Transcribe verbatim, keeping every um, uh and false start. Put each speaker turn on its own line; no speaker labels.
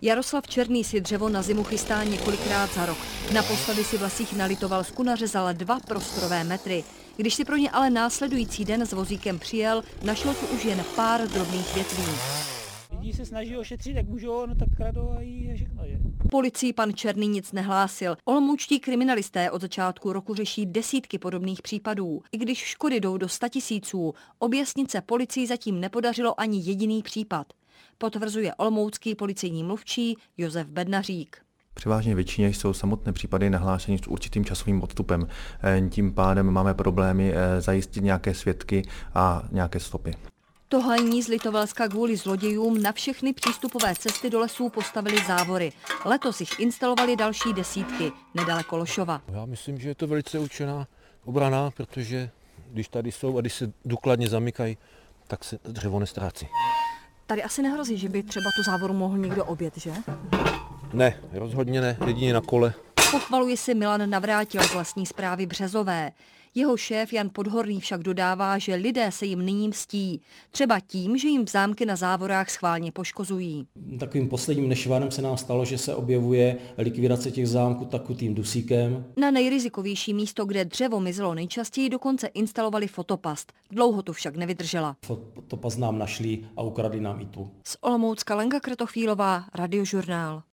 Jaroslav Černý si dřevo na zimu chystá několikrát za rok. Naposledy si v lesích nalitoval, z kuna řezal dva prostorové metry. Když si pro ně ale následující den s vozíkem přijel, našlo tu už jen pár drobných větví.
Lidi se snaží ošetřit, jak můžou, no tak kradou a jí všechno, že?
Policii pan Černý nic nehlásil. Olomoučtí kriminalisté od začátku roku řeší desítky podobných případů. I když škody jdou do statisíců, objasnit se policii zatím nepodařilo ani jediný případ. Potvrzuje olomoucký policejní mluvčí Josef Bednařík.
Převážně většině jsou samotné případy nahlášeny s určitým časovým odstupem. Tím pádem máme problémy zajistit nějaké svědky a nějaké stopy.
Tohlení z Litovelska kvůli zlodějům na všechny přístupové cesty do lesů postavili závory. Letos jich instalovali další desítky, nedaleko Lošova.
Já myslím, že je to velice účinná obrana, protože když tady jsou a když se důkladně zamykají, tak se dřevo nestrácí.
Tady asi nehrozí, že by třeba tu závoru mohl někdo objet, že?
Ne, rozhodně ne, jedině na kole.
Pochvaluje si Milan Navrátil z lesní správy Březové. Jeho šéf Jan Podhorný však dodává, že lidé se jim nyní mstí. Třeba tím, že jim zámky na závorách schválně poškozují.
Takovým posledním nešvarem se nám stalo, že se objevuje likvidace těch zámků takutým dusíkem.
Na nejrizikovější místo, kde dřevo mizelo nejčastěji, dokonce instalovali fotopast. Dlouho tu však nevydržela.
Fotopast nám našli a ukradli nám i tu.
Z Olomoucka Lenka Kratochvílová, Radiožurnál.